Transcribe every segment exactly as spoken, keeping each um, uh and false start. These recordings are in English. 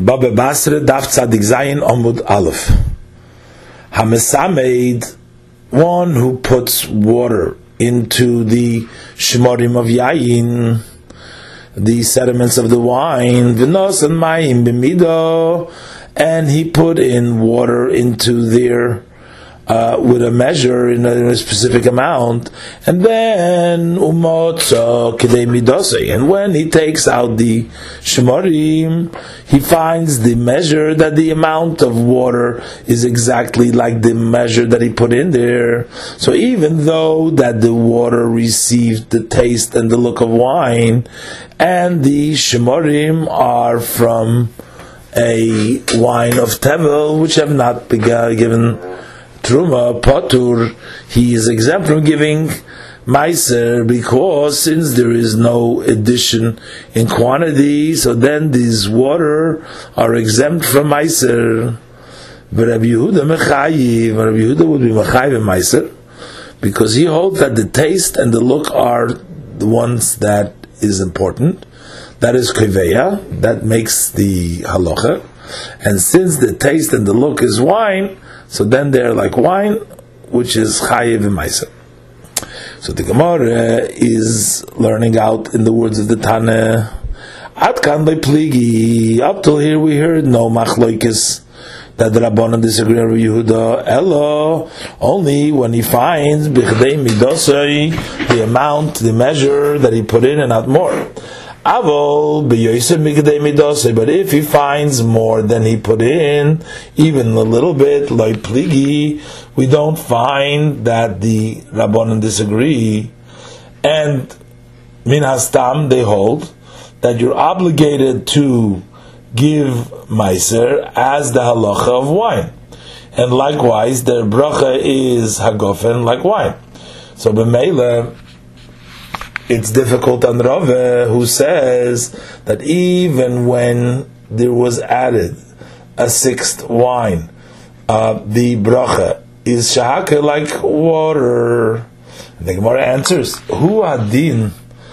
Baba Basra Daf Tzadik Zayin Omud Aleph. Hamesamed, one who puts water into the shmorim of yayin, the sediments of the wine, v'nos and mayim b'mido, and he put in water into their Uh, with a measure in a, in a specific amount, and then umotza k'dei midosei, and when he takes out the shmorim, he finds the measure that the amount of water is exactly like the measure that he put in there. So even though that the water received the taste and the look of wine, and the shmorim are from a wine of tevel which have not been given Truma, Patur, he is exempt from giving Meiser, because since there is no addition in quantity, so then these water are exempt from Meiser. But Rabbi Yehuda Mechayiv, Rabbi Yehuda would be Mechayiv in Meiser, because he holds that the taste and the look are the ones that is important. That is Koveya, that makes the halacha. And since the taste and the look is wine, so then they're like wine, which is chayiv and meiser. So the Gemara is learning out in the words of the Tana. Atkan by pligi. Up till here we heard no machloikis that the Rabbanan disagree with Yehuda. Elo, only when he finds bichdei midosei, the amount, the measure that he put in and not more. Avol b'yoser mikdei midosei, but if he finds more than he put in, even a little bit, like pligi, we don't find that the Rabbanan disagree. And min hastam, they hold that you're obligated to give meiser as the halacha of wine, and likewise the bracha is hagofen like wine. So b'meila, it's difficult on Rava, who says that even when there was added a sixth wine, uh, the bracha is shahaka like water. And the Gemara answers, Hu adin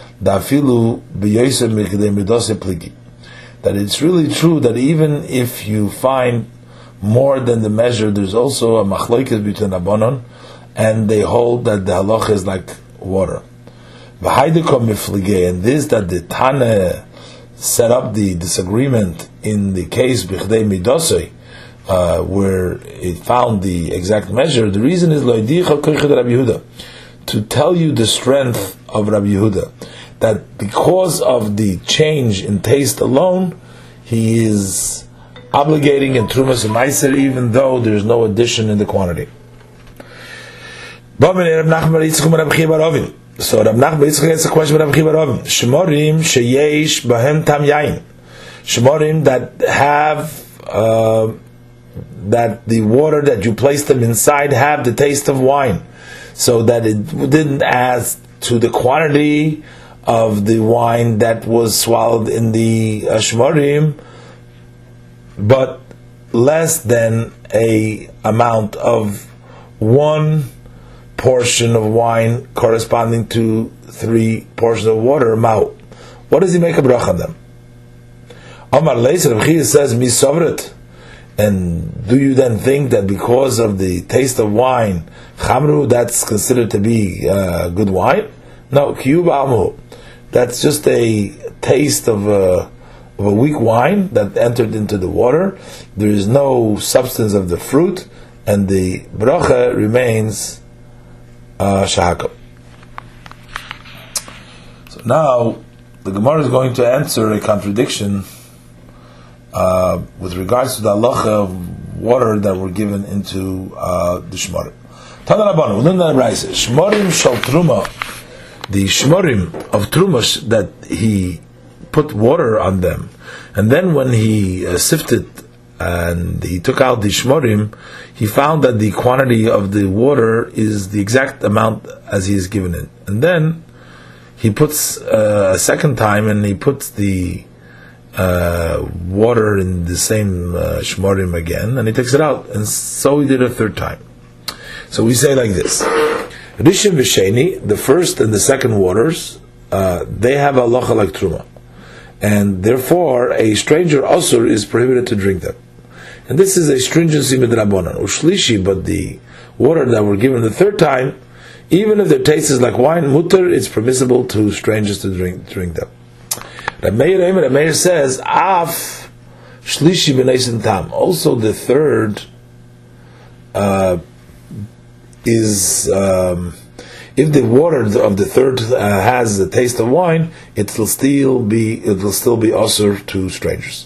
dafilu b'yosem mikdei midose pligi. That it's really true that even if you find more than the measure, there's also a machlokes between Rabbanon, and they hold that the halacha is like water. And this that the Tana set up the disagreement in the case Bichdei Midosei, uh, where it found the exact measure. The reason is to tell you the strength of Rabbi Yehuda, that because of the change in taste alone, he is obligating in Trumas and Meiser, even though there is no addition in the quantity. So Rab Nachman Yitzchak asks a question with Rab Chiya bar Ravin. Shmorim sheyesh bahem tam yain. Shmorim that have uh, that the water that you place them inside have the taste of wine, so that it didn't add to the quantity of the wine that was swallowed in the uh, shmorim, but less than a amount of one portion of wine corresponding to three portions of water. Ma'u. What does he make a bracha on them? Amar Leis, Reb Chiya says, misovret. And do you then think that because of the taste of wine, chamru, that's considered to be uh, good wine? No, kiyub almu. That's just a taste of a, of a weak wine that entered into the water. There is no substance of the fruit, and the bracha remains Uh, shahaka. So now the Gemara is going to answer a contradiction uh, with regards to the halacha of water that were given into uh, the shmorim. Tana Rabbanan, within the Raisa, shmorim shal truma, the shmorim of truma that he put water on them, and then when he uh, sifted and he took out the shmorim, he found that the quantity of the water is the exact amount as he is given it. And then he puts uh, a second time, and he puts the uh, water in the same uh, shmorim again, and he takes it out. And so he did a third time. So we say like this: Rishon v'Sheni, the first and the second waters, uh, they have a halacha like truma. and therefore a stranger also is prohibited to drink them. And this is a stringency midrabanan. Ushlishi, but the water that were given the third time, even if their taste is like wine, mutter, it's permissible to strangers to drink drink them. Reb Meir, Reb Meir says, af shlishi b'neisin tam. Also, the third uh, is um, if the water of the third uh, has the taste of wine, it will still be it will still be usher to strangers.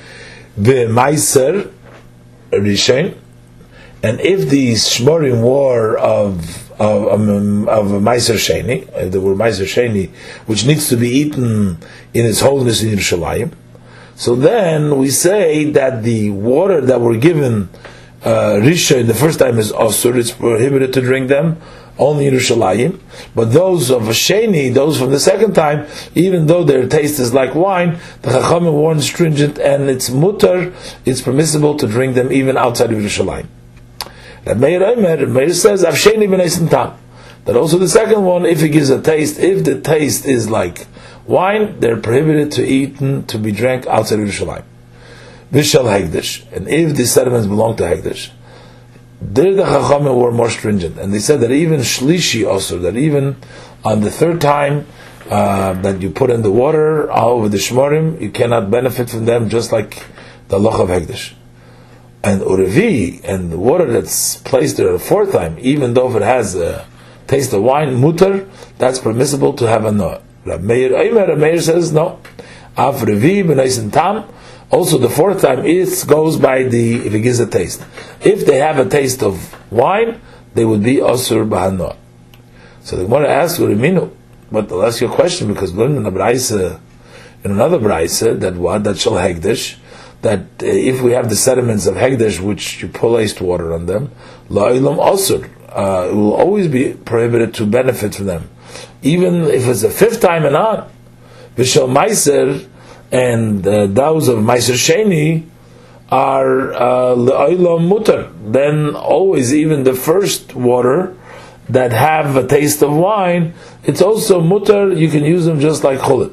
V'maiser Rishain, and if the shmorim were of of um, of a Meiser Sheni, if there were Meiser Sheni, which needs to be eaten in its wholeness in Yerushalayim, so then we say that the water that were given uh, Rishain the first time is osur; it's prohibited to drink them only in Yerushalayim. But those of a Sheni, those from the second time, even though their taste is like wine, the Chachamim warn stringent, and it's mutter, it's permissible to drink them even outside of Yerushalayim. Reb Meir Omer, Meir says, Av Sheni b'neisin tam, that also the second one, if it gives a taste, if the taste is like wine, they're prohibited to eat and to be drank outside of Yerushalayim. Vishal Hegdesh, and if the sediments belong to Hegdesh, there the Chachamim were more stringent, and they said that even shlishi also, that even on the third time uh, that you put in the water over the shmorim, you cannot benefit from them, just like the loch of Hegdesh. And urevi, and the water that's placed there the fourth time, even though if it has a taste of wine, mutar, that's permissible to have a no. Reb Meir, Reb Meir says no. Av revi b'neisin tam. Also, the fourth time it goes by the if it gives a taste. If they have a taste of wine, they would be asur b'hanoah. So the Gemara asks, "Uriminu," but I'll ask you a question, because we learned in a brayse, in another brayse, that what that shall hegdesh, that uh, if we have the sediments of hegdesh which you placed water on them, la'ilam asur, uh, it will always be prohibited to benefit from them, even if it's the fifth time and on. V'shel meiser. And uh, those of Meiser Sheni are le'olam mutar. Then always, even the first water that have a taste of wine, it's also mutar. You can use them just like chulit.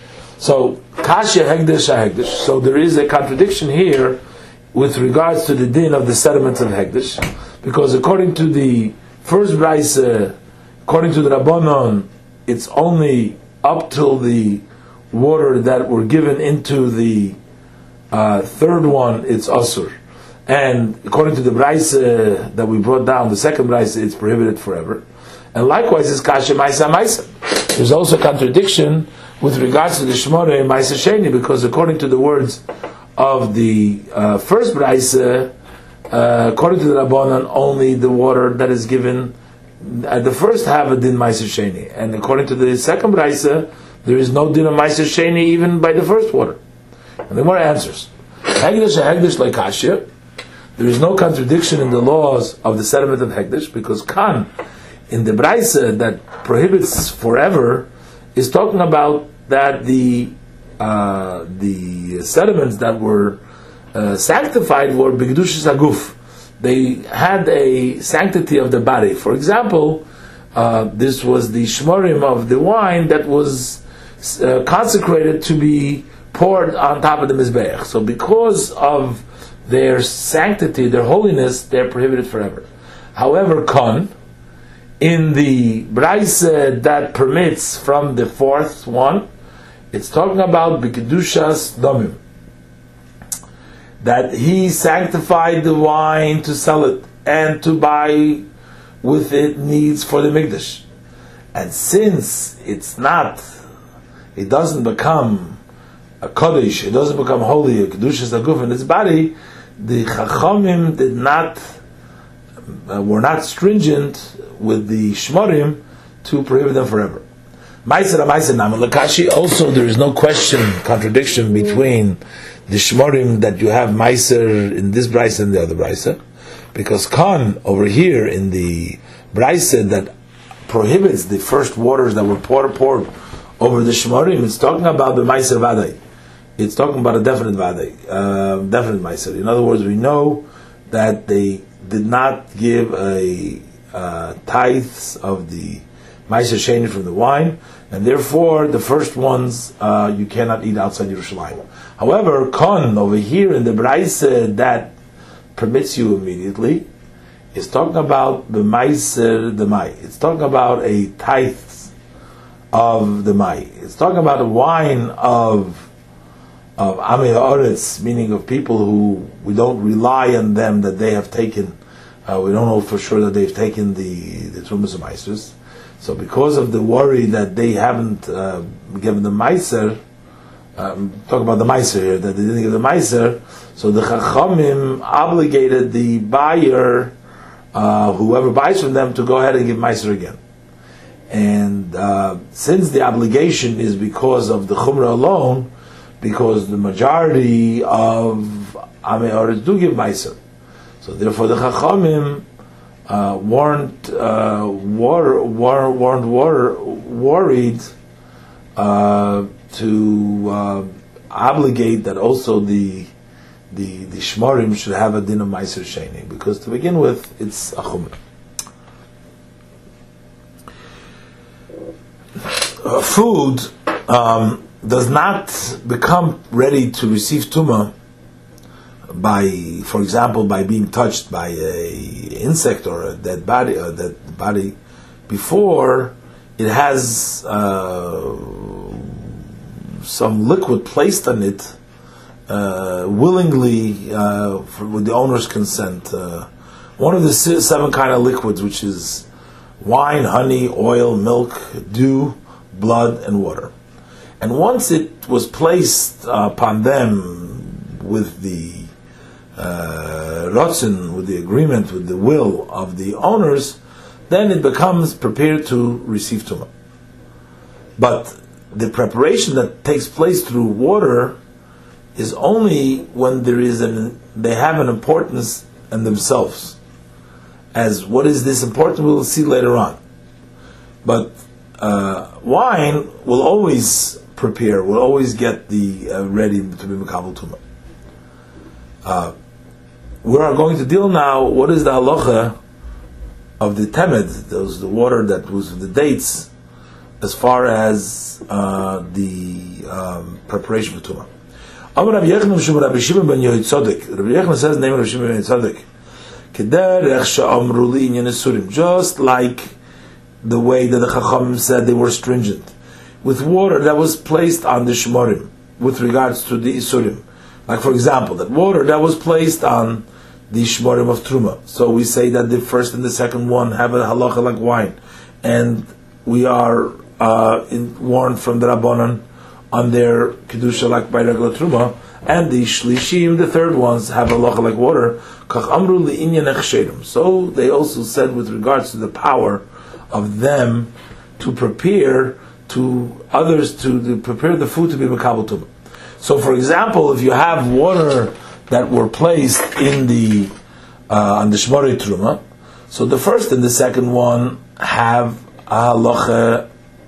So kasha hegdesh hegdesh. So there is a contradiction here with regards to the din of the sediments of hegdesh, because according to the first brayse, according to the Rabbanon, it's only up till the water that were given into the uh, third one, it's asur. And according to the brayse uh, that we brought down, the second brayse, it's prohibited forever. And likewise, it's kasha maisa maisa. There's also a contradiction with regards to the shmoreh and maisa sheni, because according to the words of the uh, first brayse, uh, according to the Rabbanan, only the water that is given at the first have a din maisa sheni, and according to the second brayse, there is no din of Meiser Sheni even by the first water. And the more answers. Hegdesh Hegdesh like Kashya. There is no contradiction in the laws of the sediment of Hegdesh, because Khan, in the Braisa that prohibits forever, is talking about that the uh, the sediments that were uh, sanctified were B'Kedushas Haguf. They had a sanctity of the body. For example, uh, this was the shmorim of the wine that was Uh, consecrated to be poured on top of the mizbeach. So because of their sanctity, their holiness, they're prohibited forever. However, kon, in the brayse that permits from the fourth one, it's talking about b'kedushas domim, that he sanctified the wine to sell it and to buy with it needs for the mikdash. And since it's not, it doesn't become a kodesh, it doesn't become holy, a kedushas haguf in its body, the chachamim did not, uh, were not stringent with the shmorim to prohibit them forever. Meiser meiser naman lakashi. Also, there is no question, contradiction between the shmorim that you have meiser in this brayse and the other brayse, because kan over here in the brayse that prohibits the first waters that were poured poured over the shmorim, it's talking about the meiser vaday. It's talking about a definite vaday, uh, definite meiser. In other words, we know that they did not give a uh, tithes of the meiser sheni from the wine. and therefore the first ones uh, you cannot eat outside Yerushalayim. However, Kon over here in the Braise that permits you immediately is talking about the Meiser the Mai. It's talking about a tithe of the Mai. It's talking about a wine of of Amei Haaretz, meaning of people who we don't rely on them that they have taken. Uh, we don't know for sure that they've taken the the Trumas of Meisers. So because of the worry that they haven't uh, given the Meiser, um, talk about the Meiser here, that they didn't give the Meiser, so the Chachamim obligated the buyer, uh, whoever buys from them, to go ahead and give Meiser again. And uh, since the obligation is because of the Chumrah alone, because the majority of Amei Haaretz do give Meiser, so therefore the Chachamim uh, weren't uh, war, war, weren't war, worried uh, to uh, obligate that also the the the Shmorim should have a din of Meiser Sheni, because to begin with it's a Chumrah. Uh, food um, does not become ready to receive Tumah by, for example, by being touched by a insect or a dead body, or dead body, before it has uh, some liquid placed on it uh, willingly uh, for, with the owner's consent. Uh, one of the seven kind of liquids, which is wine, honey, oil, milk, dew, blood, and water. And once it was placed uh, upon them with the uh, rotzen, with the agreement, with the will of the owners, then it becomes prepared to receive Tumah. But the preparation that takes place through water is only when there is an, they have an importance in themselves. As what is this important, we'll see later on. But uh, wine will always prepare, will always get the uh, ready to be Mekabel Tumah. Uh, we are going to deal now, what is the halacha of the temed, those the water that was the dates, as far as uh, the um, preparation for Tumah. Amar Rabbi Yechon Rabbi Shimon ben Yochai. Rabbi Yechon says the name of Rabbi Shimon ben Yochai. Just like the way that the Chachamim said they were stringent with water that was placed on the Shmorim with regards to the Isurim. Like for example, that water that was placed on the Shmorim of Truma. So we say that the first and the second one have a halacha like wine, and we are uh, in, warned from the Rabbanan on their Kedusha like by regular Truma, and the Shlishim, the third ones, have a halacha like water. So they also said with regards to the power of them to prepare to others to, to prepare the food to be Mekabel Tumah. So, for example, if you have water that were placed in the uh, on the Shmorei Truma, so the first and the second one have a halacha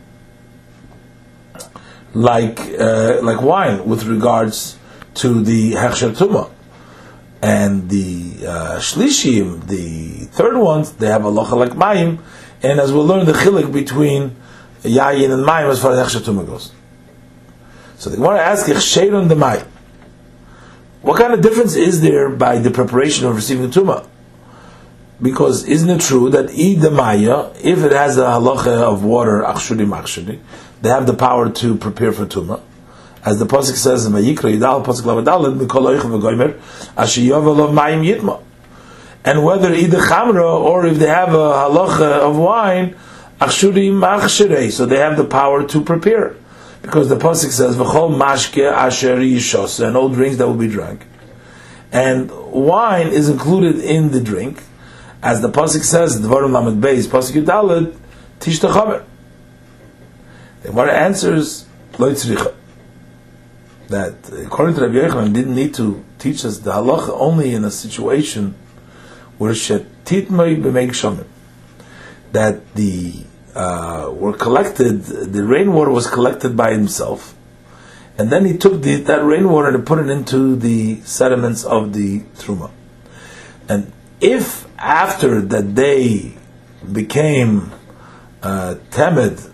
like uh, like wine with regards to the Hechsher Tumah. And the uh, Shlishim, the third ones, they have a halacha like Mayim, and as we'll learn the chilik between Yayin and Mayim as far as Hechsher Tumah goes. So they want to ask Hechsher the Mayim. What kind of difference is there by the preparation of receiving Tumah? Because isn't it true that Eid the Maya, if it has a halacha of water, Achshuri Machshuri, they have the power to prepare for Tumah? As the pasuk says in Vayikra Yidal pasuk Lavadalad Mikol Oichav V'Goymer Asher Yovel of Mayim Yitma. And whether either Chamra or if they have a halacha of wine, Achshuri Machshirei, so they have the power to prepare, because the pasuk says V'Chol Mashke Asher Yishos, and all drinks that will be drunk, and wine is included in the drink, as the pasuk says Dvarim Lamed Beis pasuk Yidalad Tishta Chamer. The Gemara answers Lo Tzricha, that according to Rabbi Yochanan didn't need to teach us the halacha only in a situation where shetitmei b'meig shomim, that the uh, were collected, the rainwater was collected by himself, and then he took the, that rainwater and put it into the sediments of the truma. And if after that they became uh, temed,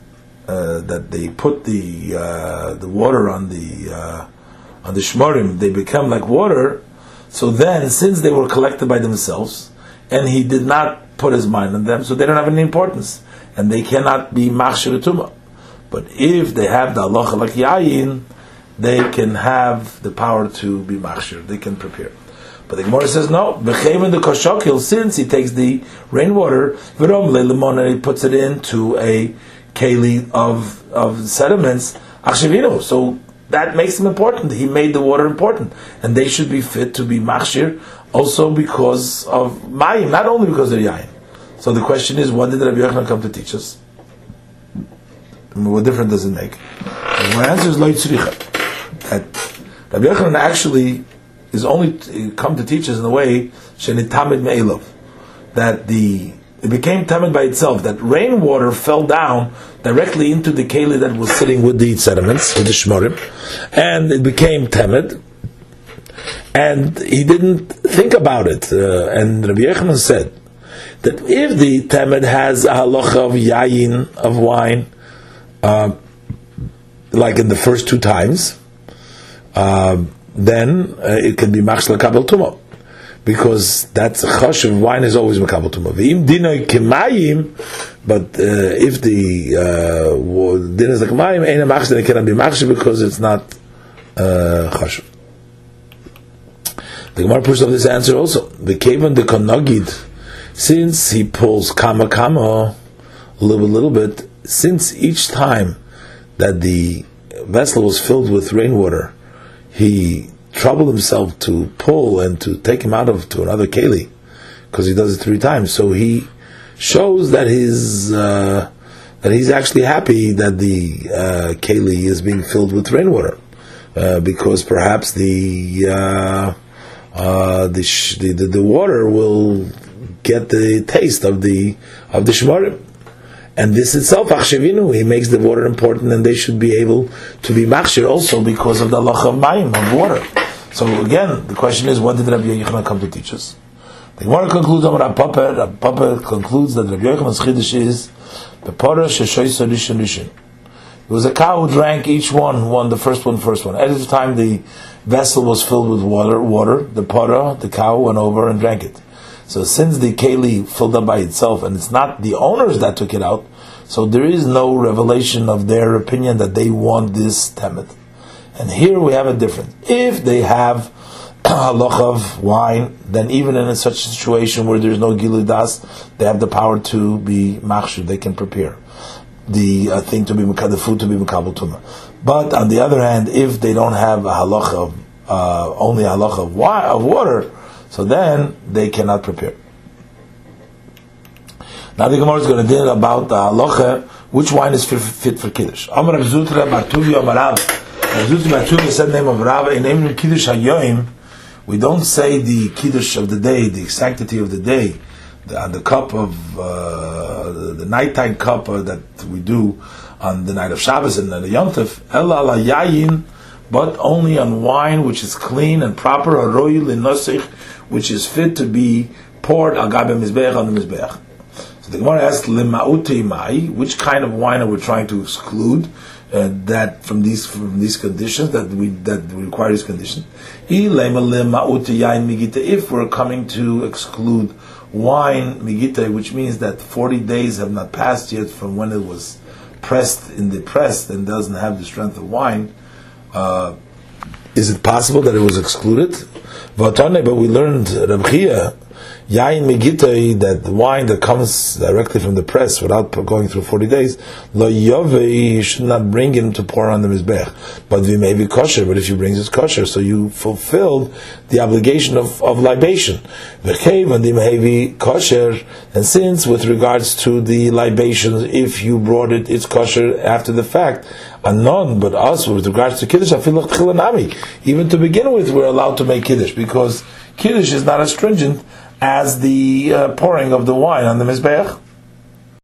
uh, that they put the uh, the water on the uh, on the shmorim, they become like water. So then, since they were collected by themselves, and he did not put his mind on them, so they don't have any importance, and they cannot be machshir tumah. But if they have the halacha like yayin, they can have the power to be machshir. They can prepare. But the Gemara says no. B'chein the koshokil, since he takes the rainwater, v'rom le'lemon, and he puts it into a keli of of sediments, achshavinu. So that makes him important. He made the water important, and they should be fit to be machshir, also because of mayim, not only because of yayin. So the question is, what did Rabbi Yochanan come to teach us? What difference does it make? And my answer is lo yitzricha. That Rabbi Yochanan actually is only t- come to teach us in a way shenitamid me'elov, that the it became tamid by itself, that rainwater fell down directly into the keli that was sitting with the sediments, with the shmorim, and it became tamid, and he didn't think about it. Uh, and Rabbi Yochanan said that if the tamid has a halacha of yayin, of wine, uh, like in the first two times, uh, then uh, it can be machshel kabel tumah, because that's a chashuv. Wine is always makabel tumah. V'im dinoi kemayim, but uh, if the uh, din is like mayim, ain't a machshel, it cannot be machshel because it's not uh, chashuv. The Gemara pushes up this answer also. The kavan the konogid, since he pulls kama kama a little bit, little bit, since each time that the vessel was filled with rainwater, he troubled himself to pull and to take him out of to another keli, because he does it three times. So he shows that his uh, that he's actually happy that the uh, keli is being filled with rainwater, uh, because perhaps the uh, uh, the, sh- the, the the water will get the taste of the of the shmorim. And this itself, achshavinu, he makes the water important, and they should be able to be machshir also because of the halacha of mayim, of water. So again, the question is, what did Rabbi Yochanan come to teach us? The Gemara concludes on Rav Papa. Rav Papa concludes that Rabbi Yochanan's chiddush is bepora sheshoysa rishon rishon. It was a cow who drank each one, one the first one, first one. At the time the vessel was filled with water, water, the para, the cow went over and drank it. So since the keli filled up by itself, and it's not the owners that took it out, so there is no revelation of their opinion that they want this temet. And here we have a difference. If they have a loch of wine, then even in such a situation where there is no gilui das, they have the power to be machshir. They can prepare the uh, thing to be the food to be makabel tumah. But on the other hand, if they don't have a halacha of uh, only a halacha of, wa- of water, so then they cannot prepare. Now the Gemara is going to deal about the halacha, which wine is fit, fit for kiddush. Amar Rav Zutra bar Tuvi Amar Rav. Rav Zutra bar Tuvi said the name of Rav. In name of kiddush hayoim, we don't say the kiddush of the day, the sanctity of the day, the, the cup of uh, the, the nighttime cup uh, that we do on the night of Shabbos and the Yom Tov. Ela la yayin, but only on wine which is clean and proper, or royal linosich, which is fit to be poured al gabe mizbeach on the mizbeach. So the Gemara asks, lema'utei mai, which kind of wine are we trying to exclude uh, that from these from these conditions that we that require these conditions? If we're coming to exclude wine migita, which means that forty days have not passed yet from when it was pressed in the press and doesn't have the strength of wine. Uh, is it possible that it was excluded? But we learned Reb Chia, yain megittai, that the wine that comes directly from the press without going through forty days, lo yovei, you should not bring him to pour on the mizbech. But we may be kosher, but if you bring it kosher, so you fulfilled the obligation of, of libation. V'chei the mehevi kosher, and since with regards to the libations, if you brought it, it's kosher after the fact. Anon, but us with regards to kiddush, afilach tchilanami. Even to begin with, we're allowed to make kiddush because kiddush is not as stringent as the uh, pouring of the wine on the mizbeach.